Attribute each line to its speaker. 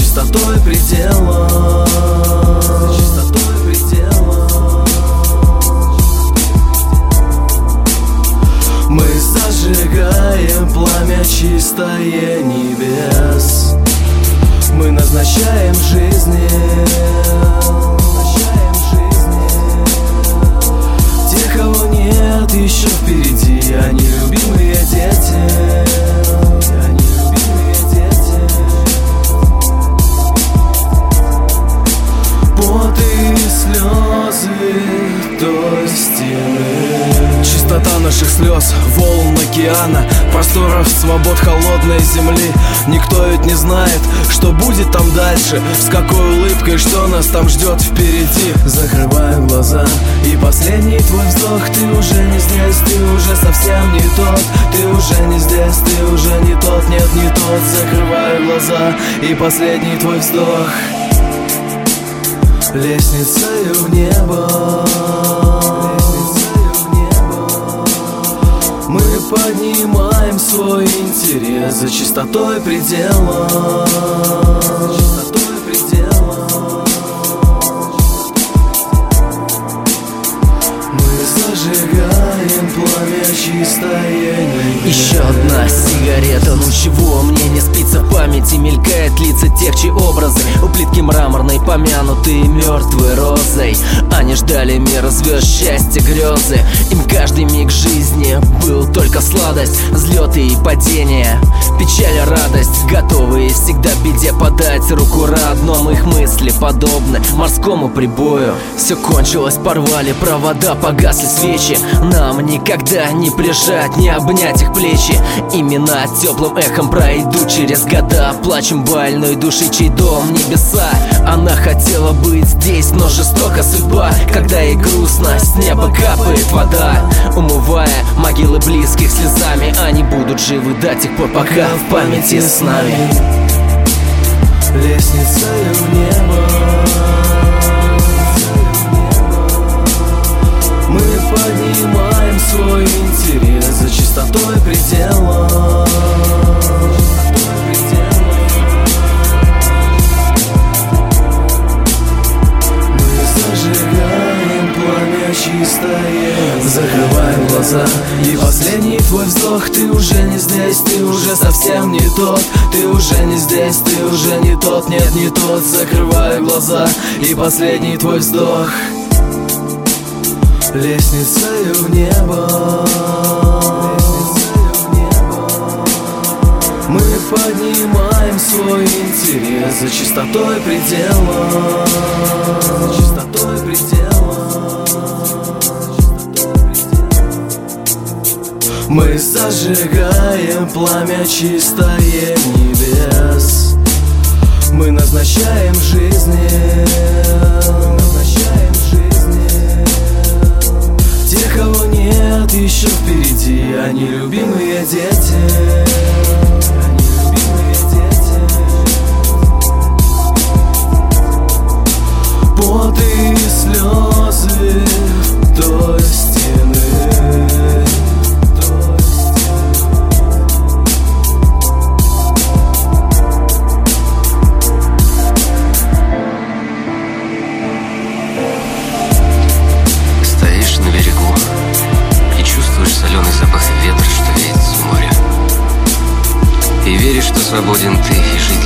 Speaker 1: чистотой предела, за чистотой предела. Мы зажигаем пламя чистое небес. Мы назначаем жизни, тех, кого нет еще впереди. Они любимые дети, они любимые дети. Пот и слезы до стены. Чистота наших слез, волн океана, просторов свобод холодной земли. Никто ведь не знает, что будет там дальше, с какой улыбкой, что нас там ждет впереди. Закрываю глаза, и последний твой вздох. Ты уже не здесь, ты уже совсем не тот. Ты уже не здесь, ты уже не тот, нет, не тот. Закрываю глаза, и последний твой вздох. Лестницей в небо, мы поднимаем свой интерес за чистотой предела, за чистотой предела. Мы зажигаем пламя чистое небес.
Speaker 2: Еще одна сигарета, ну чего мне не спится в памяти? Мелькает лица тех, чьи образы у плитки мраморной помянутые мертвой розой. Они ждали мира звезд, счастья, грезы. Им каждый миг жизни был только сладость, взлеты и падения, печаль и радость, готовые всегда беде подать руку родном. Их мысли подобны морскому прибою. Все кончилось, порвали провода, погасли свечи. Нам никогда не прижать, не обнять их плечи. Имена теплым эхом пройдут через года. Плачем больной души, чей дом небеса. Она хотела быть здесь, но жестока судьба, когда ей грустно, с неба капает вода, умывая могилы близких слезами. Они будут живы до тех пор, пока в памяти с нами.
Speaker 1: Лестницей в небо, мы поднимаем свой интерес за чистотой предела. Закрываем глаза, и последний твой вздох. Ты уже не здесь, ты уже совсем не тот. Ты уже не здесь, ты уже не тот, нет, не тот. Закрываю глаза, и последний твой вздох. Лестницей в небо, мы поднимаем свой интерес за чистотой предела, за чистотой предела. Мы зажигаем пламя чистое небес. Мы назначаем жизни, тех, кого нет еще впереди. Они любимые дети, они любимые дети. Пот и слезы до стены.
Speaker 3: Соленый запах ветра, что веет с моря. И веришь, что свободен ты, и жить